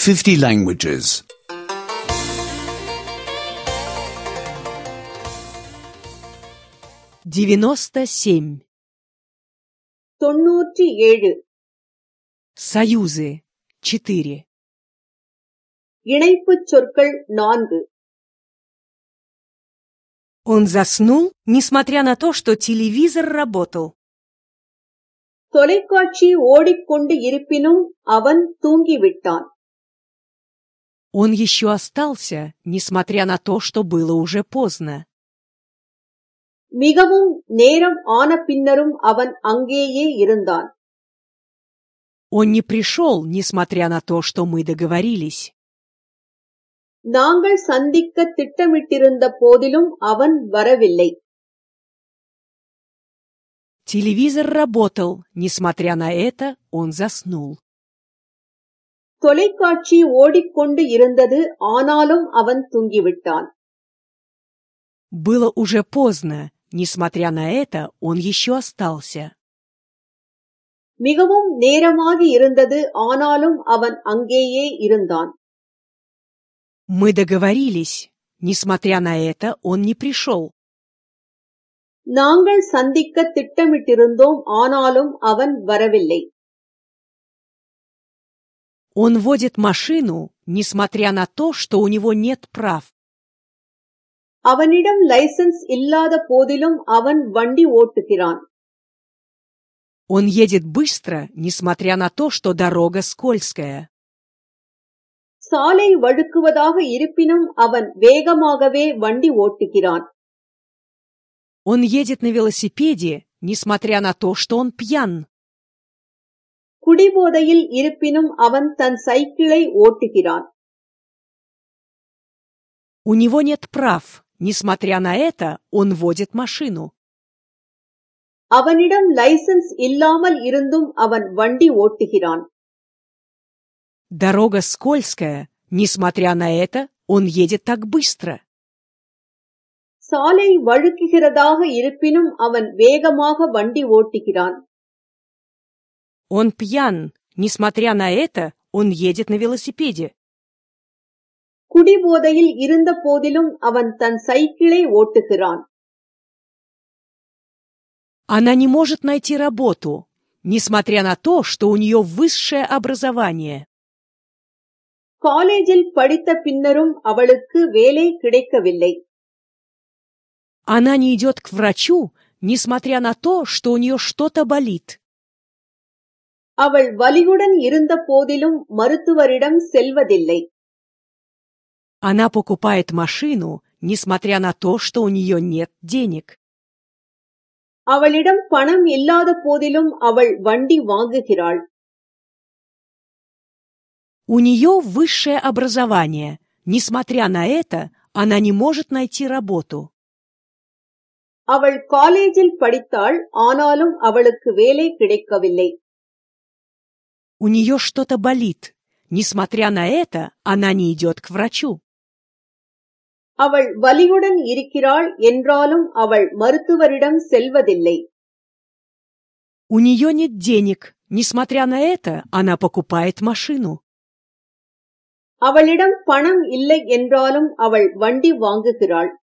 50 languages. 97. 97. Союзы 4. இணைப்புச் சொற்கள் 4. Он заснул, несмотря на то, что телевизор работал. தொலைக்காட்சி ஓடிக்கொண்டு இருப்பினும் அவன் தூங்கிவிட்டான். Он еще остался, несмотря на то, что было уже поздно. மிகவும் நேரம் ஆன பின்னரும் அவன் அங்கேயே இருந்தான். Он не пришел, несмотря на то, что мы договорились. நாங்கள் சந்திக்க திட்டமிட்டிருந்த போதிலும் அவன் வரவில்லை. Телевизор работал, несмотря на это, он заснул. தொலைக்காட்சி ஓடிக்கொண்டு இருந்தது, ஆனாலும் அவன் தூங்கிவிட்டான். Было уже поздно, несмотря на это, он еще остался. மிகவும் நேரமாகி இருந்தது, ஆனாலும் அவன் அங்கேயே இருந்தான். Мы договорились, несмотря на это, он не пришел. நாங்கள் சந்திக்க திட்டமிட்டிருந்தோம், ஆனாலும் அவன் வரவில்லை. Он водит машину, несмотря на то, что у него нет прав. அவனிடம் லைசென்ஸ் இல்லாத போதிலும் அவன் வண்டி ஓட்டுகிறான். Он едет быстро, несмотря на то, что дорога скользкая. சாலை வழுக்குவதாக இருப்பினும் அவன் வேகமாகவே வண்டி ஓட்டுகிறான். Он едет на велосипеде, несмотря на то, что он пьян. குடிபோதையில் இருப்பினும் அவன் தன் சைக்கிளை ஓட்டுகிறான். У него нет прав, несмотря на это, он водит машину. அவனிடம் லைசென்ஸ் இல்லாமல் இருந்தும் அவன் வண்டி ஓட்டுகிறான். Дорога скользкая, несмотря на это, он едет так быстро. சாலை வழுக்குகிறதாக இருப்பினும் அவன் வேகமாக வண்டி ஓட்டுகிறான். Он пьян, несмотря на это, он едет на велосипеде. குடிபோதையில் இருந்த போதிலும் அவன் தன் சைக்கிளை ஓட்டுகிறான். Она не может найти работу, несмотря на то, что у нее высшее образование. காலேஜில் படித்த பின்னரும் அவளுக்கு வேலை கிடைக்கவில்லை. Она не идет к врачу, несмотря на то, что у нее что-то болит. அவள் வலியுடன் இருந்த போதிலும் மருத்துவரிடம் செல்வதில்லை. Она покупает машину, несмотря на то, что у нее нет денег. அவளிடம் பணம் இல்லாத போதிலும் அவள் வண்டி வாங்குகிறாள். У нее высшее образование. Несмотря на это, она не может найти работу. அவள் காலேஜில் படித்தாள், ஆனாலும் அவளுக்கு வேலை கிடைக்கவில்லை. У нее что-то болит. Несмотря на это, она не идет к врачу. அவள் வலியுடன் இருக்கிறாள் என்றாலும் அவள் மருத்துவரிடம் செல்வதில்லை. У нее нет денег. Несмотря на это, она покупает машину. அவளிடம் பணம் இல்லை என்றாலும் அவள் வண்டி வாங்குகிறாள்.